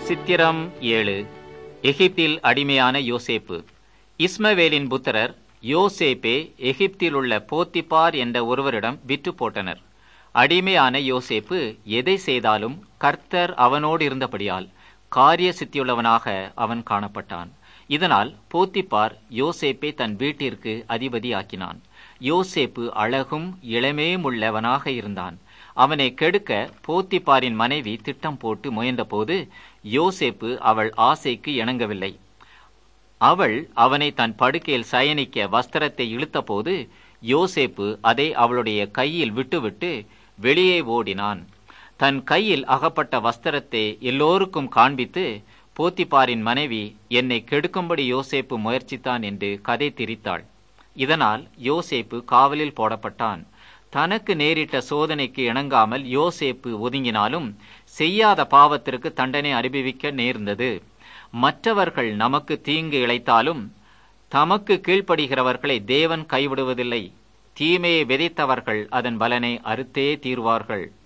சித்திரம் 7. எகிப்தில் அடிமையான யோசேப்பு. இஸ்மவேலின் புத்திரர் யோசேப்பை எகிப்தில் உள்ள போத்திபார் என்ற ஒருவரிடம் விற்று போட்டனர். அடிமையான யோசேப்பு எதை செய்தாலும் கர்த்தர் அவனோடு இருந்தபடியால் காரிய சித்தியுள்ளவனாக அவன் காணப்பட்டான். இதனால் போத்திபார் யோசேப்பை தன் வீட்டிற்கு அதிபதியாக்கினான். யோசேப்பு அழகும் இளமையும் உள்ளவனாக இருந்தான். அவனை கெடுக்க போத்திபாரின் மனைவி திட்டம் போட்டு முயன்றபோது யோசேப்பு அவள் ஆசைக்கு இணங்கவில்லை. அவள் அவனை தன் படுக்கையில் சயனிக்க வஸ்திரத்தை இழுத்தபோது யோசேப்பு அதை அவளுடைய கையில் விட்டுவிட்டு வெளியே ஓடினான். தன் கையில் அகப்பட்ட வஸ்திரத்தை எல்லோருக்கும் காண்பித்து, போத்திபாரின் மனைவி என்னை கெடுக்கும்படி யோசேப்பு முயற்சித்தான் என்று கதை திரித்தாள். இதனால் யோசேப்பு காவலில் போடப்பட்டான். தனக்கு நேரிட்ட சோதனைக்கு இணங்காமல் யோசேப்பு ஒதுங்கினாலும் செய்யாத பாவத்திற்கு தண்டனை அனுபவிக்க நேர்ந்தது. மற்றவர்கள் நமக்கு தீங்கு இழைத்தாலும் தமக்கு கீழ்ப்படுகிறவர்களை தேவன் கைவிடுவதில்லை. தீமையை விதைத்தவர்கள் அதன் பலனை அறுத்தே தீர்வார்கள்.